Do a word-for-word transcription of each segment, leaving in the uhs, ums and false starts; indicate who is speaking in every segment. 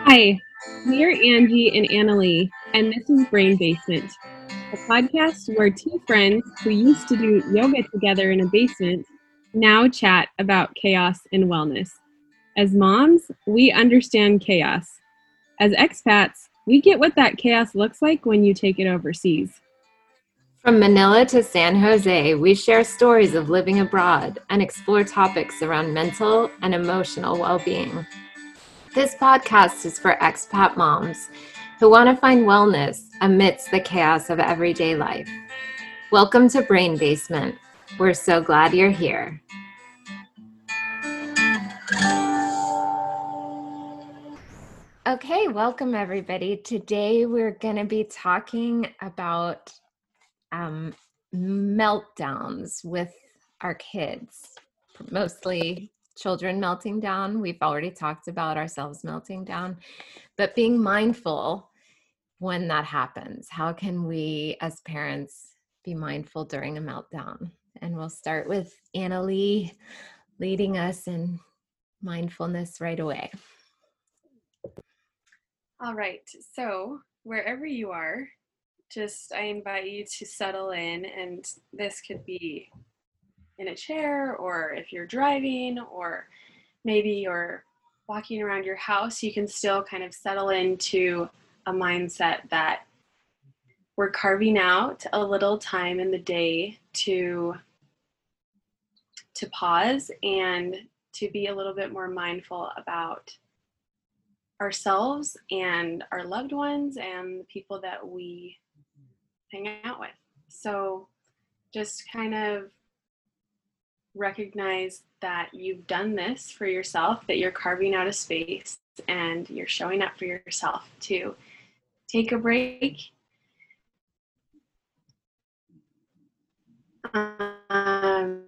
Speaker 1: Hi, we are Angie and Annalie, and this is Brain Basement, a podcast where two friends who used to do yoga together in a basement now chat about chaos and wellness. As moms, we understand chaos. As expats, we get what that chaos looks like when you take it overseas.
Speaker 2: From Manila to San Jose, we share stories of living abroad and explore topics around mental and emotional well-being. This podcast is for expat moms who want to find wellness amidst the chaos of everyday life. Welcome to Brain Basement. We're so glad you're here. Okay, welcome everybody. Today we're going to be talking about um, meltdowns with our kids, mostly children melting down. We've already talked about ourselves melting down, but being mindful when that happens. How can we as parents be mindful during a meltdown? And we'll start with Annalie leading us in mindfulness right away.
Speaker 1: All right, so wherever you are, just I invite you to settle in, and this could be in a chair, or if you're driving, or maybe you're walking around your house, you can still kind of settle into a mindset that we're carving out a little time in the day to to pause and to be a little bit more mindful about ourselves and our loved ones and the people that we hang out with. So just kind of recognize that you've done this for yourself, that you're carving out a space and you're showing up for yourself to take a break. Um,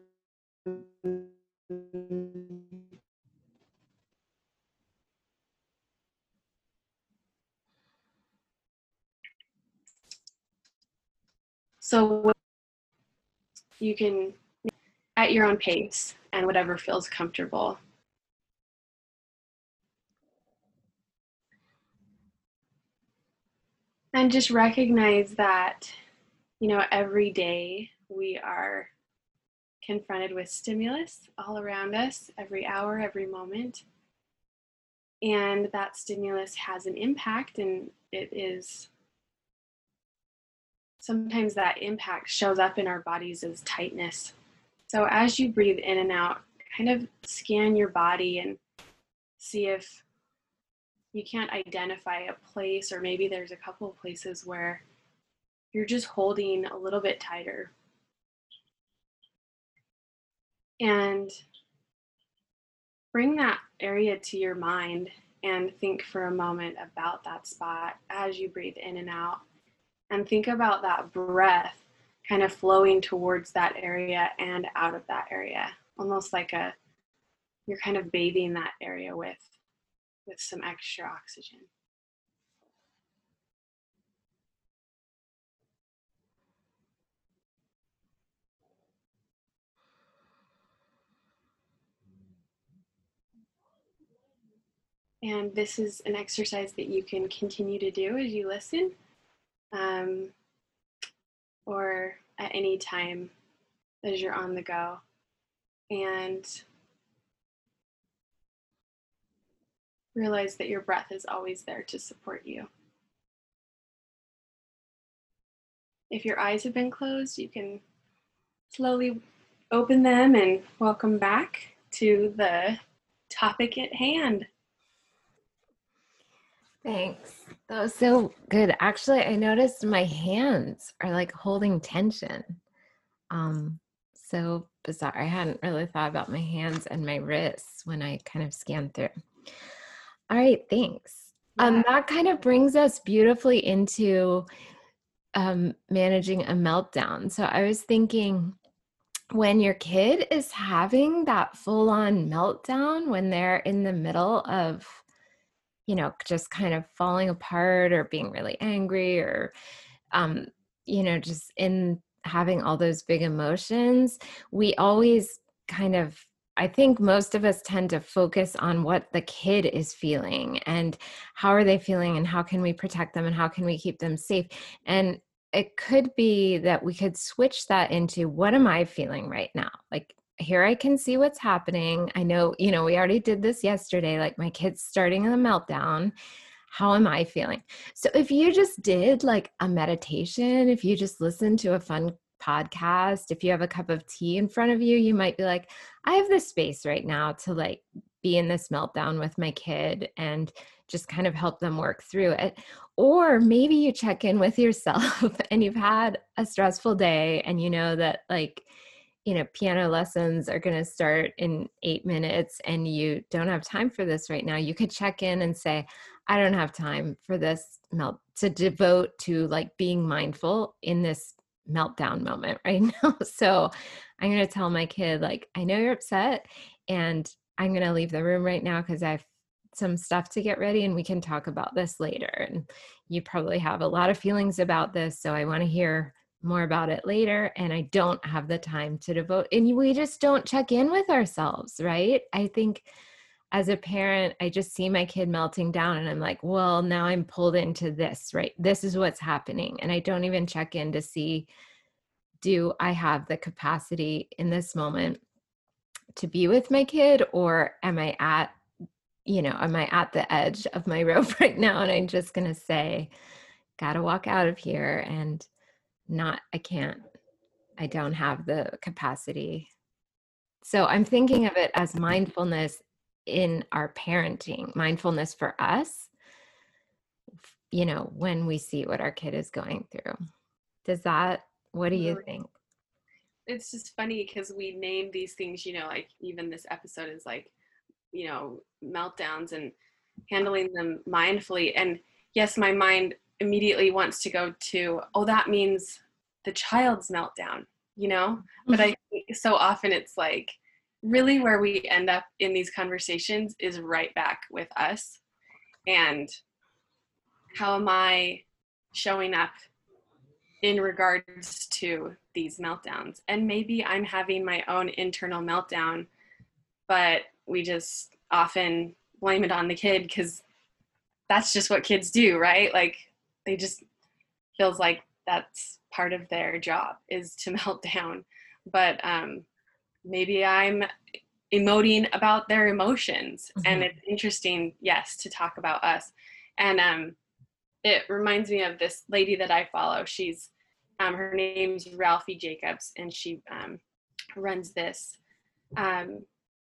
Speaker 1: so you can, at your own pace and whatever feels comfortable. And just recognize that, you know, every day we are confronted with stimulus all around us, every hour, every moment. And that stimulus has an impact, and it is sometimes that impact shows up in our bodies as tightness. So as you breathe in and out, kind of scan your body and see if you can't identify a place, or maybe there's a couple of places where you're just holding a little bit tighter. And bring that area to your mind and think for a moment about that spot as you breathe in and out. And think about that breath kind of flowing towards that area and out of that area. Almost like a, you're kind of bathing that area with, with some extra oxygen. And this is an exercise that you can continue to do as you listen, um, or at any time as you're on the go. And realize that your breath is always there to support you. If your eyes have been closed, you can slowly open them and welcome back to the topic at hand.
Speaker 2: Thanks. That was so good. Actually, I noticed my hands are like holding tension. Um, so bizarre. I hadn't really thought about my hands and my wrists when I kind of scanned through. All right, thanks. Yeah. Um, that kind of brings us beautifully into um, managing a meltdown. So I was thinking, when your kid is having that full-on meltdown, when they're in the middle of, you know, just kind of falling apart or being really angry, or, um, you know, just in having all those big emotions, we always kind of, I think most of us tend to focus on what the kid is feeling and how are they feeling and how can we protect them and how can we keep them safe. And it could be that we could switch that into what am I feeling right now? Like, here I can see what's happening. I know, you know, we already did this yesterday, like my kid's starting a meltdown. How am I feeling? So if you just did like a meditation, if you just listened to a fun podcast, if you have a cup of tea in front of you, you might be like, I have this space right now to like be in this meltdown with my kid and just kind of help them work through it. Or maybe you check in with yourself and you've had a stressful day and you know that like, you know, piano lessons are going to start in eight minutes and you don't have time for this right now. You could check in and say, I don't have time for this melt to devote to like being mindful in this meltdown moment right now. So I'm going to tell my kid, like, I know you're upset and I'm going to leave the room right now because I have some stuff to get ready and we can talk about this later. And you probably have a lot of feelings about this. So I want to hear more about it later. And I don't have the time to devote. And we just don't check in with ourselves, right? I think as a parent, I just see my kid melting down and I'm like, well, now I'm pulled into this, right? This is what's happening. And I don't even check in to see, do I have the capacity in this moment to be with my kid, or am I at, you know, am I at the edge of my rope right now? And I'm just going to say, gotta walk out of here and not, I can't, I don't have the capacity. So I'm thinking of it as mindfulness in our parenting, mindfulness for us, you know, when we see what our kid is going through. Does that, what do you think?
Speaker 1: It's just funny because we name these things, you know, like even this episode is like, you know, meltdowns and handling them mindfully. And yes, my mind immediately wants to go to, oh, that means the child's meltdown, you know? But I think so often it's like really where we end up in these conversations is right back with us. And how am I showing up in regards to these meltdowns? And maybe I'm having my own internal meltdown, but we just often blame it on the kid because that's just what kids do, right? Like they just feels like that's part of their job is to melt down. But um, maybe I'm emoting about their emotions. Mm-hmm. And it's interesting, yes, to talk about us. And um, it reminds me of this lady that I follow. She's, um, her name's Ralphie Jacobs, and she um, runs this um,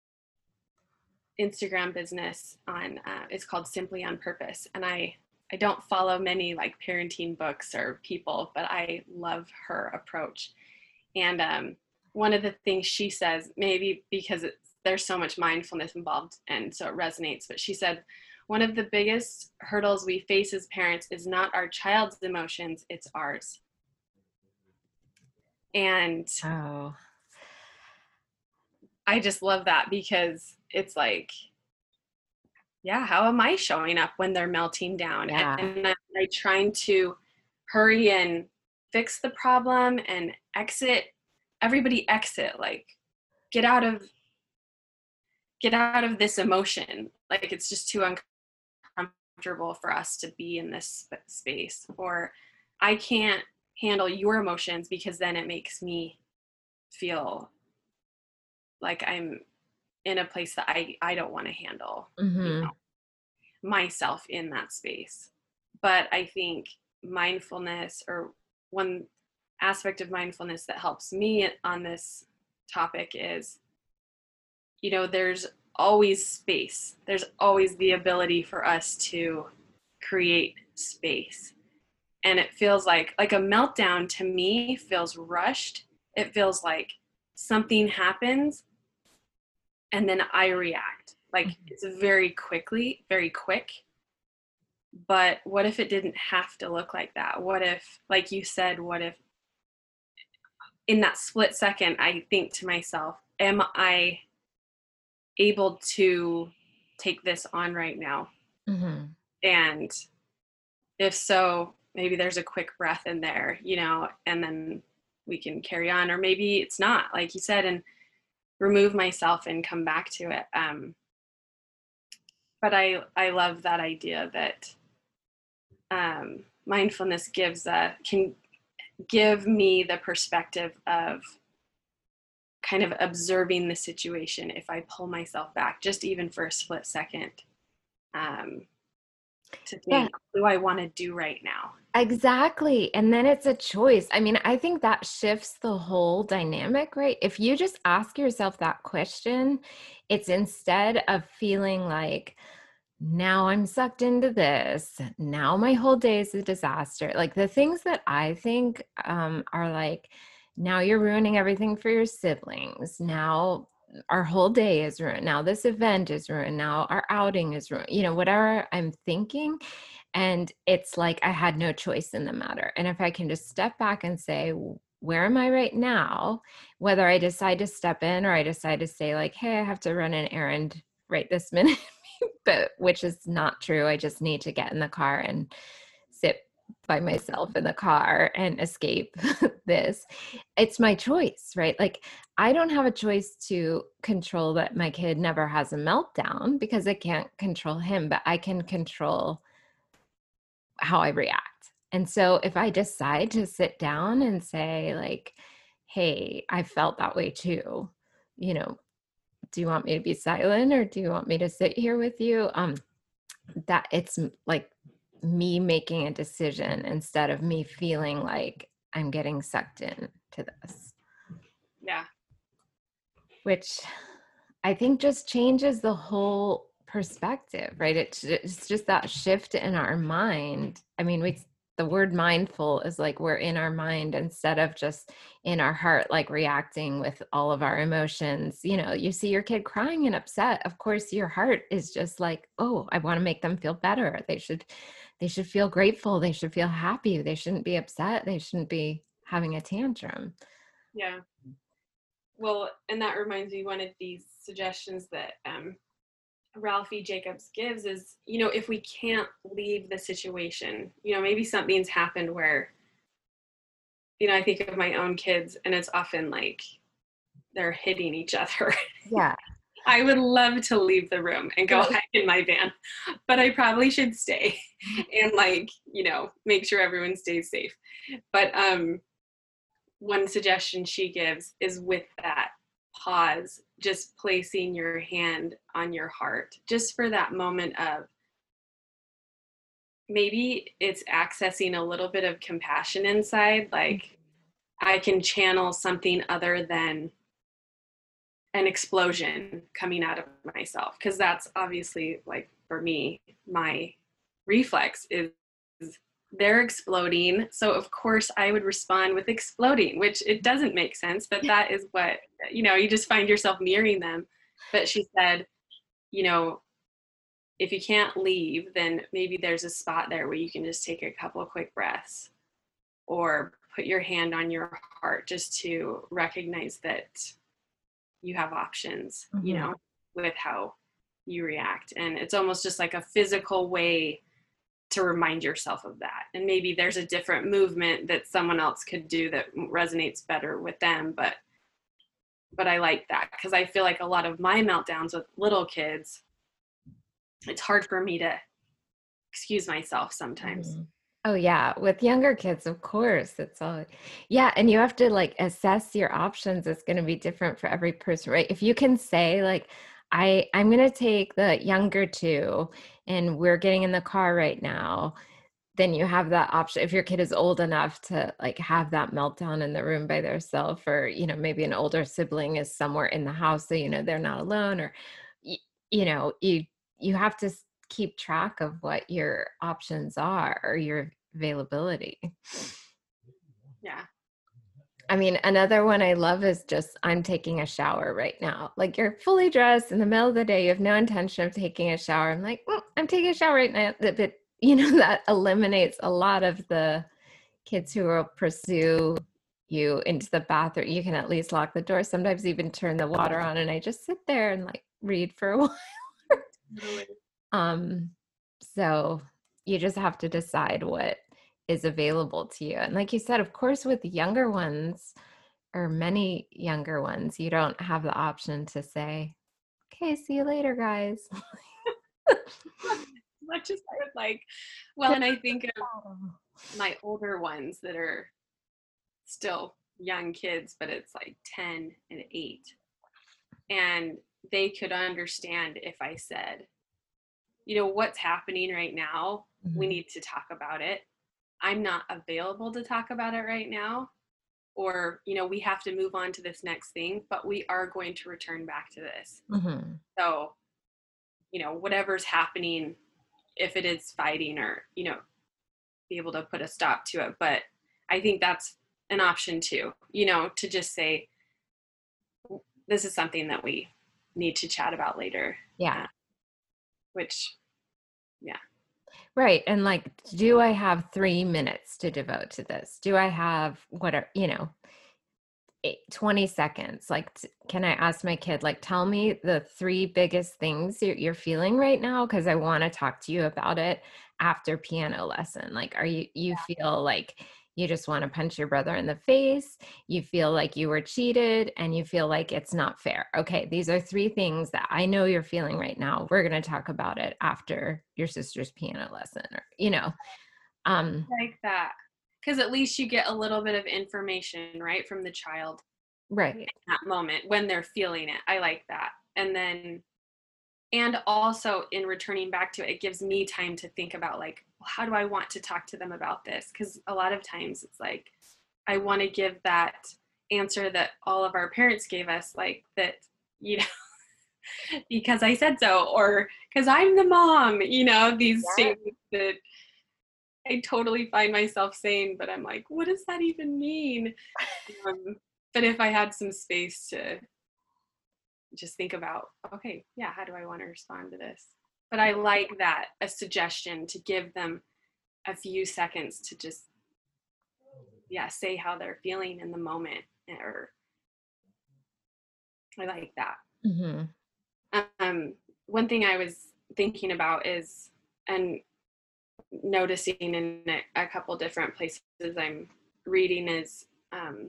Speaker 1: Instagram business on, uh, it's called Simply on Purpose. And I, I don't follow many like parenting books or people, but I love her approach. And um, one of the things she says, maybe because it's, there's so much mindfulness involved and so it resonates, but she said, one of the biggest hurdles we face as parents is not our child's emotions, it's ours. And
Speaker 2: oh.
Speaker 1: I just love that because it's like, yeah, how am I showing up when they're melting down?
Speaker 2: Yeah.
Speaker 1: And I'm like trying to hurry and fix the problem and exit, everybody exit, like get out of, get out of this emotion. Like it's just too uncomfortable for us to be in this space. Or I can't handle your emotions because then it makes me feel like I'm in a place that I, I don't want to handle, mm-hmm. you know, myself in that space. But I think mindfulness, or one aspect of mindfulness that helps me on this topic is, you know, there's always space. There's always the ability for us to create space. And it feels like, like a meltdown to me feels rushed. It feels like something happens and then I react. Like mm-hmm. it's very quickly, very quick. But what if it didn't have to look like that? What if, like you said, what if in that split second, I think to myself, am I able to take this on right now? Mm-hmm. And if so, maybe there's a quick breath in there, you know, and then we can carry on. Or maybe it's not, like you said, and remove myself and come back to it. Um, but I, I love that idea that um, mindfulness gives a, can give me the perspective of kind of observing the situation if I pull myself back, just even for a split second, um, to
Speaker 2: Yeah,
Speaker 1: think, what do I want to do right now?
Speaker 2: exactly. And then it's a choice. I mean, I think that shifts the whole dynamic, right? If you just ask yourself that question, it's instead of feeling like, now I'm sucked into this. Now my whole day is a disaster. Like the things that I think um, are like, now you're ruining everything for your siblings. Now our whole day is ruined. Now this event is ruined. Now our outing is ruined. You know, whatever I'm thinking. And it's like I had no choice in the matter. And if I can just step back and say, where am I right now? Whether I decide to step in or I decide to say, like, hey, I have to run an errand right this minute, but which is not true. I just need to get in the car and sit by myself in the car and escape this. It's my choice, right? Like I don't have a choice to control that my kid never has a meltdown because I can't control him, but I can control how I react. And so if I decide to sit down and say like, hey, I felt that way too, you know, do you want me to be silent or do you want me to sit here with you? Um, that it's like me making a decision instead of me feeling like I'm getting sucked in to this,
Speaker 1: Yeah.
Speaker 2: which I think just changes the whole perspective, right? It's, it's just that shift in our mind. I mean, we, the word mindful is like we're in our mind instead of just in our heart, like reacting with all of our emotions. You know, you see your kid crying and upset. Of course, your heart is just like, oh, I want to make them feel better. They should, they should feel grateful. They should feel happy. They shouldn't be upset. They shouldn't be having a tantrum.
Speaker 1: Yeah. Well, and that reminds me, one of these suggestions that um, Ralphie Jacobs gives is, you know, if we can't leave the situation, you know, maybe something's happened where, you know, I think of my own kids and it's often like they're hitting each other.
Speaker 2: Yeah.
Speaker 1: I would love to leave the room and go hide in my van, but I probably should stay and like, you know, make sure everyone stays safe. But um, one suggestion she gives is with that pause, just placing your hand on your heart, just for that moment of maybe it's accessing a little bit of compassion inside, like I can channel something other than an explosion coming out of myself, because that's obviously, like for me, my reflex is they're exploding, so of course I would respond with exploding, which it doesn't make sense, but that is what, you know, you just find yourself mirroring them. But she said, you know, if you can't leave, then maybe there's a spot there where you can just take a couple of quick breaths or put your hand on your heart just to recognize that you have options,
Speaker 2: Mm-hmm.
Speaker 1: you know, with how you react. And it's almost just like a physical way to remind yourself of that. And maybe there's a different movement that someone else could do that resonates better with them. But but I like that, because I feel like a lot of my meltdowns with little kids, it's hard for me to excuse myself sometimes.
Speaker 2: Mm-hmm. Oh yeah, with younger kids, of course, it's all, yeah, and you have to like assess your options. It's going to be different for every person, right? If you can say like, I I'm going to take the younger two, and we're getting in the car right now, then you have that option. If your kid is old enough to like have that meltdown in the room by themselves, or you know maybe an older sibling is somewhere in the house, so you know they're not alone, or y- you know you you have to keep track of what your options are or your availability.
Speaker 1: Yeah.
Speaker 2: I mean, another one I love is just, I'm taking a shower right now. Like you're fully dressed in the middle of the day. You have no intention of taking a shower. I'm like, well, I'm taking a shower right now. That, that, you know, that eliminates a lot of the kids who will pursue you into the bathroom. You can at least lock the door. Sometimes even turn the water on, and I just sit there and like read for a while.
Speaker 1: Totally.
Speaker 2: Um, so you just have to decide what is available to you. And like you said, of course, with younger ones, or many younger ones, you don't have the option to say, okay, see you later, guys.
Speaker 1: Much as I would like. Well, and I think of my older ones that are still young kids, but it's like ten and eight. And they could understand if I said, you know, what's happening right now, mm-hmm. we need to talk about it. I'm not available to talk about it right now. Or, you know, we have to move on to this next thing, but we are going to return back to this. Mm-hmm. So, you know, whatever's happening, if it is fighting or, you know, be able to put a stop to it. But I think that's an option too, you know, to just say, this is something that we need to chat about later.
Speaker 2: Yeah. Uh,
Speaker 1: which, yeah.
Speaker 2: Right. And like, do I have three minutes to devote to this? Do I have whatever, you know, eight, twenty seconds? Like, t- can I ask my kid, like, tell me the three biggest things you're, you're feeling right now? Cause I want to talk to you about it after piano lesson. Like, are you, you yeah. feel like you just want to punch your brother in the face, you feel like you were cheated, and you feel like it's not fair. Okay, these are three things that I know you're feeling right now. We're going to talk about it after your sister's piano lesson, or, you know. Um,
Speaker 1: like that. Because at least you get a little bit of information, right, from the child.
Speaker 2: Right.
Speaker 1: In that moment when they're feeling it. I like that. And then, and also in returning back to it, it gives me time to think about, like, well, how do I want to talk to them about this? Because a lot of times it's like, I want to give that answer that all of our parents gave us, like that, you know, because I said so, or because I'm the mom, you know, these yeah. statements that I totally find myself saying, but I'm like, what does that even mean? Um, but if I had some space to just think about, okay, yeah, how do I want to respond to this? But I like that, a suggestion to give them a few seconds to just, yeah, say how they're feeling in the moment. Or I like that. Mm-hmm. Um, one thing I was thinking about is, and noticing in a, a couple different places I'm reading, is um,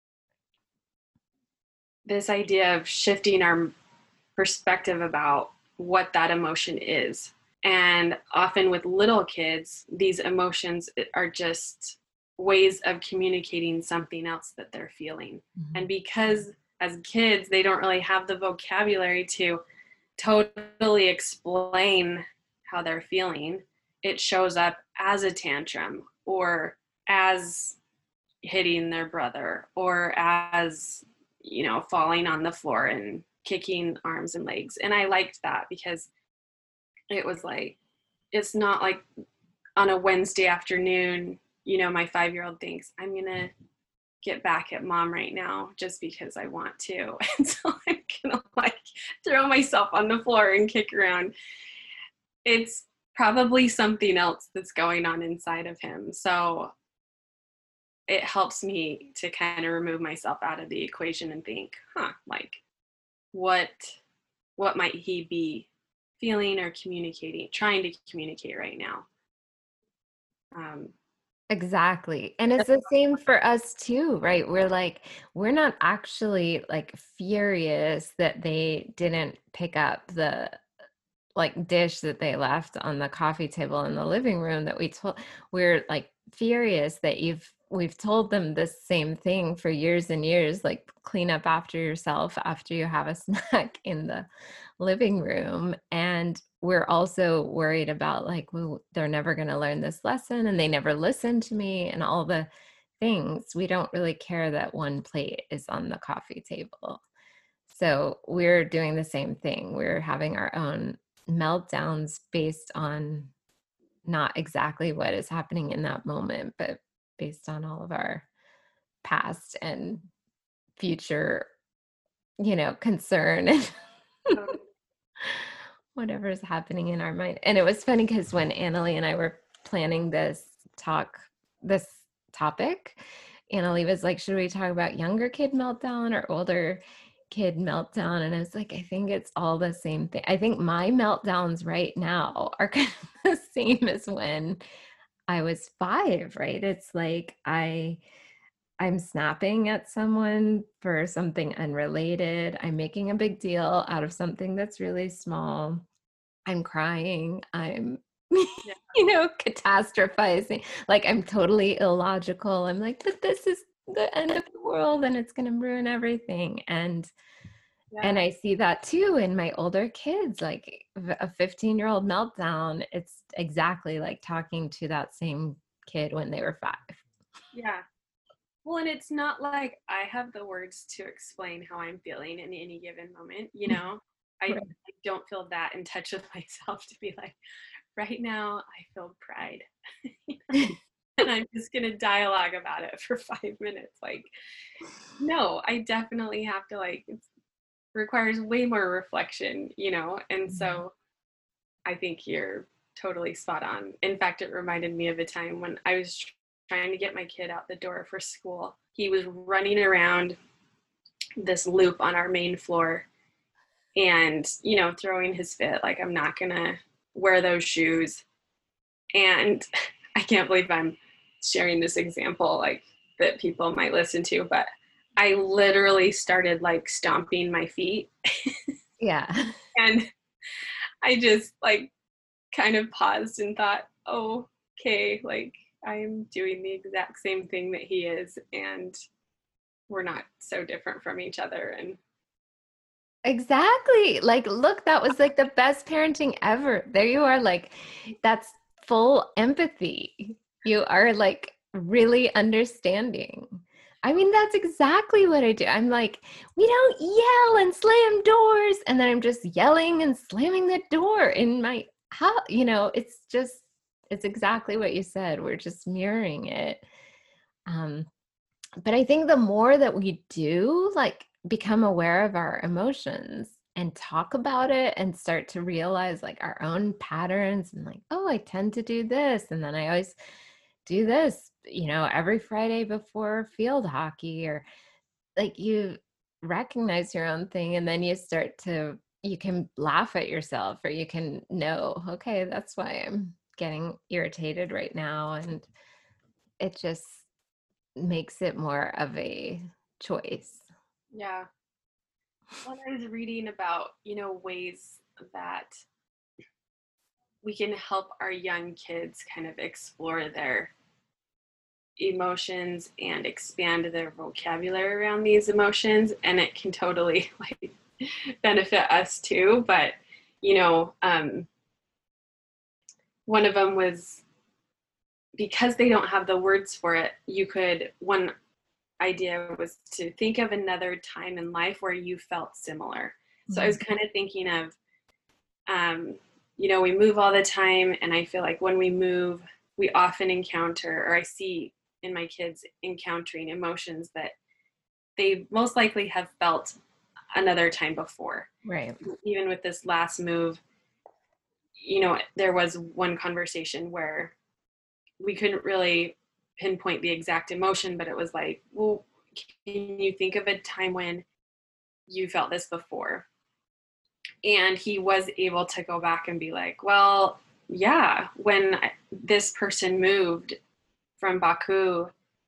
Speaker 1: this idea of shifting our perspective about what that emotion is. And often with little kids, these emotions are just ways of communicating something else that they're feeling. Mm-hmm. And because as kids, they don't really have the vocabulary to totally explain how they're feeling, it shows up as a tantrum, or as hitting their brother, or as, you know, falling on the floor and kicking arms and legs. And I liked that because it was like, it's not like on a Wednesday afternoon, you know, my five-year-old thinks, I'm going to get back at mom right now just because I want to. And so I'm going to like throw myself on the floor and kick around. It's probably something else that's going on inside of him. So it helps me to kind of remove myself out of the equation and think, huh, like what, what might he be feeling or communicating, trying to communicate right now? Um,
Speaker 2: Exactly. And it's the same for us too, right? We're like, we're not actually like furious that they didn't pick up the like dish that they left on the coffee table in the living room that we told. We're like furious that you've we've told them the same thing for years and years, like clean up after yourself after you have a snack in the living room. And we're also worried about like, well, they're never going to learn this lesson and they never listen to me and all the things. We don't really care that one plate is on the coffee table. So we're doing the same thing. We're having our own meltdowns based on not exactly what is happening in that moment, but based on all of our past and future, you know, concern and whatever is happening in our mind. And it was funny because when Annalie and I were planning this talk, this topic, Annalie was like, should we talk about younger kid meltdown or older kid meltdown? And I was like, I think it's all the same thing. I think my meltdowns right now are kind of the same as when I was five, right? It's like I I'm snapping at someone for something unrelated. I'm making a big deal out of something that's really small. I'm crying. I'm,
Speaker 1: Yeah.
Speaker 2: you know, catastrophizing. Like I'm totally illogical. I'm like, but this is the end of the world and it's going to ruin everything. And and
Speaker 1: Yeah.
Speaker 2: I see that too in my older kids, like v- a fifteen year old meltdown. It's exactly like talking to that same kid when they were five.
Speaker 1: Yeah. Well, and it's not like I have the words to explain how I'm feeling in any given moment, you know? I,
Speaker 2: Right.
Speaker 1: I don't feel that in touch with myself to be like, right now I feel pride. And I'm just going to dialogue about it for five minutes. Like, no, I definitely have to, like, it requires way more reflection, you know? And so I think you're totally spot on. In fact, it reminded me of a time when I was tr- trying to get my kid out the door for school. He was running around this loop on our main floor and, you know, throwing his fit like, I'm not going to wear those shoes. And I can't believe I'm sharing this example like that people might listen to, but I literally started like stomping my feet.
Speaker 2: Yeah.
Speaker 1: And I just like kind of paused and thought, oh, okay, like I'm doing the exact same thing that he is, and we're not so different from each other. And
Speaker 2: Exactly. Like, look, that was like the best parenting ever. There you are, like, that's full empathy. You are like really understanding. I mean, that's exactly what I do. I'm like, we don't yell and slam doors. And then I'm just yelling and slamming the door in my house. You know, it's just, it's exactly what you said. We're just mirroring it. Um, but I think the more that we do, like, become aware of our emotions and talk about it and start to realize like our own patterns and like, oh, I tend to do this. And then I always do this, you know, every Friday before field hockey, or like you recognize your own thing and then you start to, you can laugh at yourself or you can know, okay, that's why I'm getting irritated right now. And it just makes it more of a choice.
Speaker 1: yeah, when I was reading about, you know, ways that we can help our young kids kind of explore their emotions and expand their vocabulary around these emotions, and it can totally like benefit us too. But you know, um, one of them was because they don't have the words for it, you could, one idea was to think of another time in life where you felt similar. So I was kind of thinking of, um, you know, we move all the time, and I feel like when we move, we often encounter, or I see in my kids encountering emotions that they most likely have felt another time before.
Speaker 2: Right.
Speaker 1: Even with this last move, you know, there was one conversation where we couldn't really pinpoint the exact emotion, but it was like, well, can you think of a time when you felt this before? And he was able to go back and be like, well, yeah, when this person moved from Baku,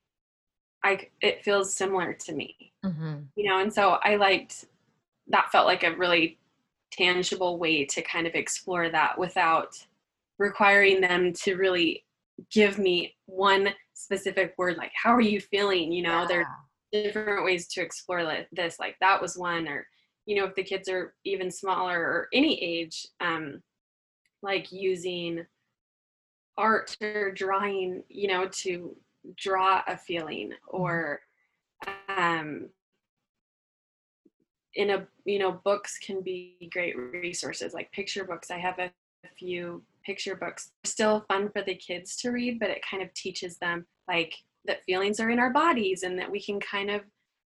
Speaker 1: I it feels similar to me,
Speaker 2: Mm-hmm.
Speaker 1: you know. And so I liked that, felt like a really tangible way to kind of explore that without requiring them to really give me one specific word, like, how are you feeling? You know, there's different ways to explore this. Like that was one, or, you know, if the kids are even smaller or any age, um, like using art or drawing, you know, to draw a feeling, or um, in a, you know, books can be great resources, like picture books. I have a, a few picture books. They're still fun for the kids to read, but it kind of teaches them like that feelings are in our bodies and that we can kind of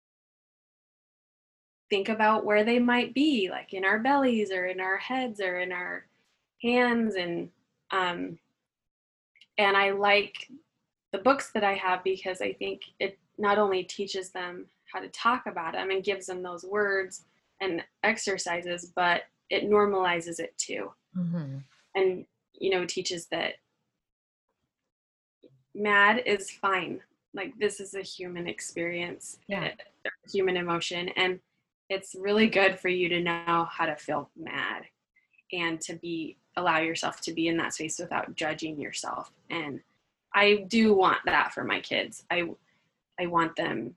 Speaker 1: think about where they might be, like in our bellies or in our heads or in our hands. And um and I like the books that I have because I think it not only teaches them how to talk about them and gives them those words and exercises, but it normalizes it too.
Speaker 2: Mm-hmm.
Speaker 1: And, you know, teaches that mad is fine. like this is a human experience,
Speaker 2: Yeah.
Speaker 1: human emotion, and it's really good for you to know how to feel mad and to be allow yourself to be in that space without judging yourself. And I do want that for my kids. I I want them.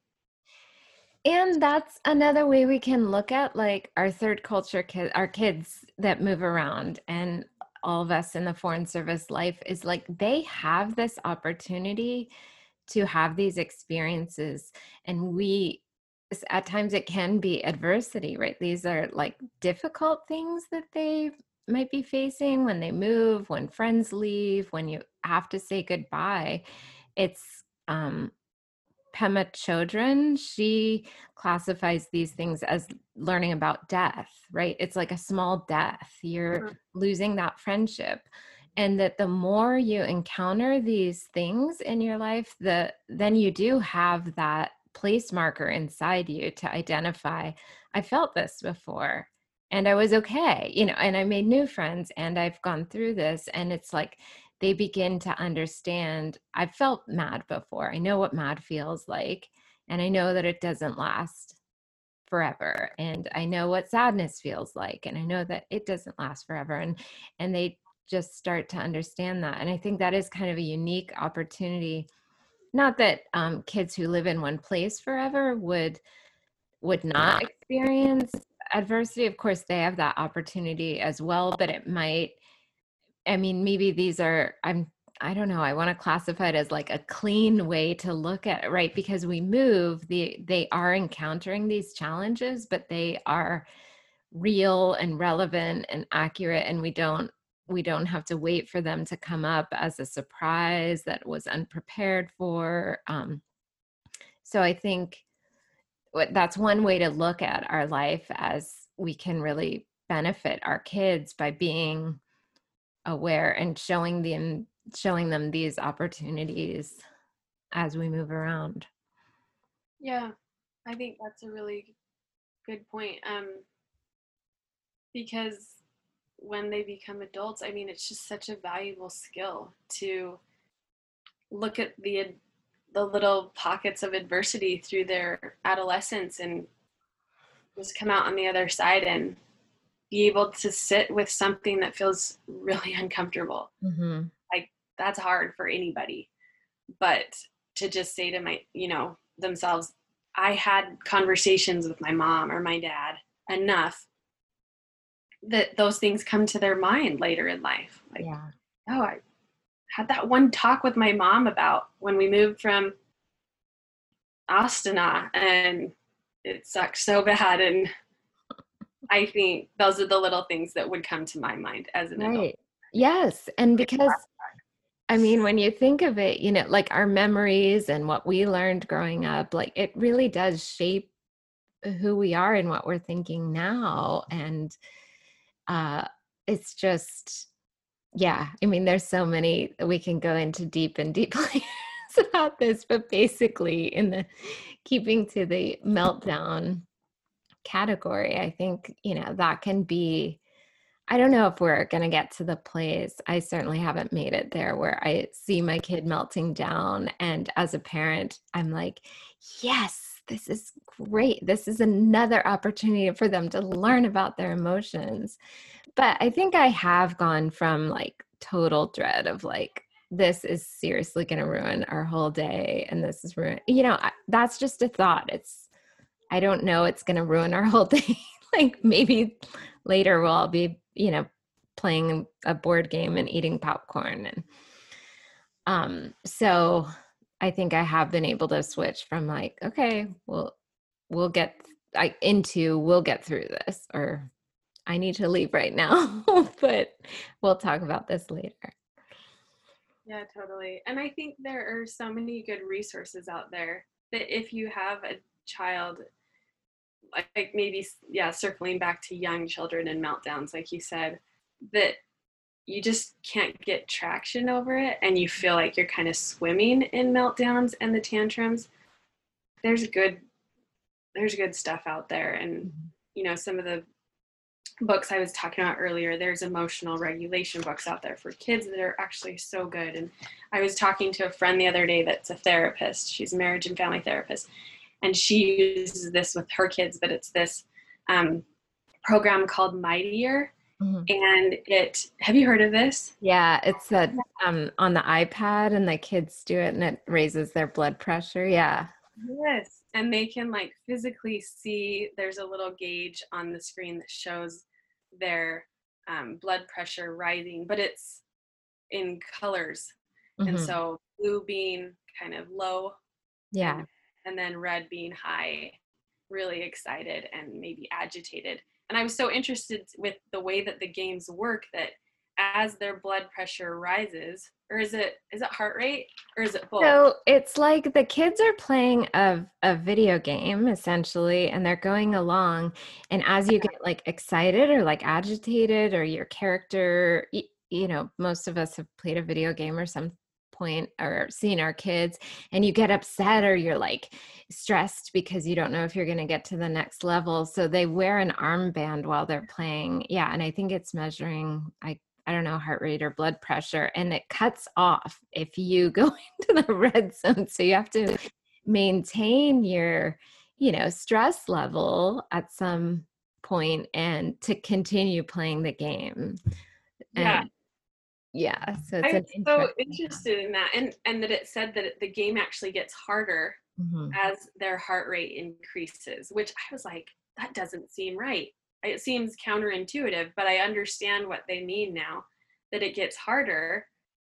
Speaker 2: And that's another way we can look at like our third culture kids, our kids that move around, and all of us in the Foreign Service life is like they have this opportunity to have these experiences. And we, at times, it can be adversity, right? These are like difficult things that they might be facing when they move, when friends leave, when you have to say goodbye. It's, um, Pema Chodron, she classifies these things as learning about death, right? It's like a small death. You're
Speaker 1: Mhm.
Speaker 2: losing that friendship. And that the more you encounter these things in your life, the then you do have that place marker inside you to identify, I felt this before and I was okay, you know, and I made new friends and I've gone through this. And it's like they begin to understand, I've felt mad before. I know what mad feels like. And I know that it doesn't last forever. And I know what sadness feels like. And I know that it doesn't last forever. And and they just start to understand that. And I think that is kind of a unique opportunity. Not that um, kids who live in one place forever would would not experience adversity. Of course, they have that opportunity as well, but it might, I mean, maybe these are, I'm, I don't know, I want to classify it as like a clean way to look at it, right? Because we move, the, they are encountering these challenges, but they are real and relevant and accurate. And we don't, we don't have to wait for them to come up as a surprise that was unprepared for. Um, so I think what- that's one way to look at our life, as we can really benefit our kids by being aware and showing them showing them these opportunities as we move around.
Speaker 1: Yeah, I think that's a really good point. Um, because when they become adults, I mean, it's just such a valuable skill to look at the the little pockets of adversity through their adolescence and just come out on the other side and be able to sit with something that feels really uncomfortable.
Speaker 2: Mm-hmm.
Speaker 1: Like that's hard for anybody. But to just say to my, you know, themselves, I had conversations with my mom or my dad enough that those things come to their mind later in life. Like,
Speaker 2: Yeah.
Speaker 1: oh, I had that one talk with my mom about when we moved from Astana and it sucked so bad. And I think those are the little things that would come to my mind as an adult.
Speaker 2: Right. Yes. And because, I mean, when you think of it, you know, like our memories and what we learned growing up, like it really does shape who we are and what we're thinking now. And uh, it's just, yeah, I mean, there's so many, we can go into deep and deep layers about this, but basically, in the keeping to the meltdown category, I think, you know, that can be, I don't know if we're going to get to the place. I certainly haven't made it there where I see my kid melting down. And as a parent, I'm like, yes, this is great. This is another opportunity for them to learn about their emotions. But I think I have gone from like total dread of like, this is seriously going to ruin our whole day. And this is ruin, you know, I, that's just a thought. It's, I don't know, it's going to ruin our whole day. Like maybe later we'll all be, you know, playing a board game and eating popcorn. And um, so I think I have been able to switch from like, okay, well, we'll get I, into, we'll get through this, or I need to leave right now, but we'll talk about this later.
Speaker 1: Yeah, totally. And I think there are so many good resources out there that if you have a child, like maybe, yeah, circling back to young children and meltdowns, like you said, that you just can't get traction over it and you feel like you're kind of swimming in meltdowns and the tantrums, there's good there's good stuff out there. And you know, some of the books I was talking about earlier, there's emotional regulation books out there for kids that are actually so good. And I was talking to a friend the other day that's a therapist. She's a marriage and family therapist. And she uses this with her kids, but it's this um, program called Mightier.
Speaker 2: Mhm.
Speaker 1: And it, have you heard of this?
Speaker 2: Yeah, it's that um on the iPad and the kids do it and it raises their blood pressure. Yeah.
Speaker 1: Yes. And they can like physically see, there's a little gauge on the screen that shows their um, blood pressure rising, but it's in colors. And
Speaker 2: Hmm.
Speaker 1: so blue being kind of low,
Speaker 2: Yeah.
Speaker 1: and and then red being high, really excited and maybe agitated. And I was so interested with the way that the games work, that as their blood pressure rises, or is it is it heart rate, or is it both?
Speaker 2: So it's like the kids are playing a, a video game essentially, and they're going along. And as you get like excited or like agitated, or your character, y- you know, most of us have played a video game or some point or seen our kids, and you get upset or you're like stressed because you don't know if you're going to get to the next level. So they wear an armband while they're playing. Yeah. And I think it's measuring, I I don't know, heart rate or blood pressure, and it cuts off if you go into the red zone. So you have to maintain your, you know, stress level at some point and to continue playing the game.
Speaker 1: Yeah.
Speaker 2: And yeah, so it's
Speaker 1: I
Speaker 2: an
Speaker 1: was so
Speaker 2: interesting.
Speaker 1: interested in that, and and that it said that the game actually gets harder
Speaker 2: Mhm.
Speaker 1: as their heart rate increases, which I was like, that doesn't seem right. It seems counterintuitive, but I understand what they mean now, that it gets harder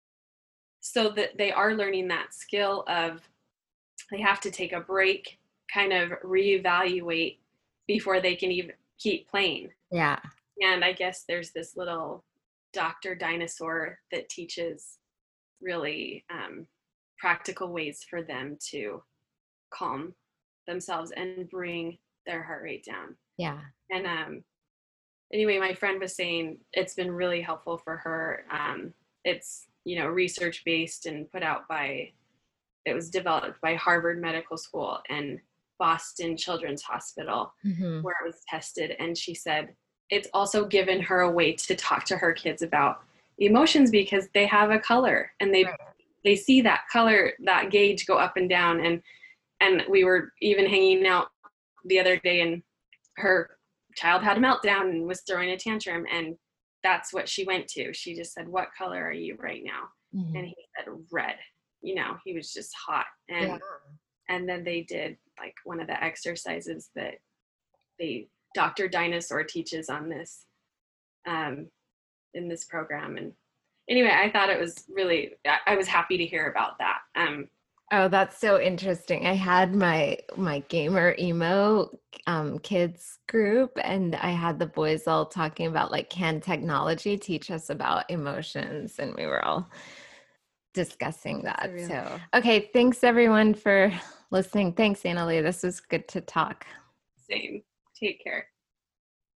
Speaker 1: so that they are learning that skill of they have to take a break, kind of reevaluate before they can even keep playing.
Speaker 2: Yeah.
Speaker 1: And I guess there's this little Doctor Dinosaur that teaches really um, practical ways for them to calm themselves and bring their heart rate down.
Speaker 2: Yeah.
Speaker 1: And um, anyway, my friend was saying it's been really helpful for her. Um, it's, you know, research based and put out by, it was developed by Harvard Medical School and Boston Children's Hospital,
Speaker 2: Hmm.
Speaker 1: where it was tested. And she said it's also given her a way to talk to her kids about emotions, because they have a color and they they see that color, that gauge go up and down. And and we were even hanging out the other day, and her child had a meltdown and was throwing a tantrum, and that's what she went to. She just said, what color are you right now? And
Speaker 2: Hmm.
Speaker 1: he said red. You know, he was just hot.
Speaker 2: Yeah.
Speaker 1: and and then they did like one of the exercises that they Dr. Dinosaur teaches on this um, in this program. And anyway, I thought it was really, I was happy to hear about that. Um,
Speaker 2: Oh, that's so interesting. I had my my gamer emo um, kids group, and I had the boys all talking about like, can technology teach us about emotions? And we were all discussing that.
Speaker 1: Surreal.
Speaker 2: So, okay, thanks everyone for listening. Thanks, Annalie. This was good to talk.
Speaker 1: Same. Take care.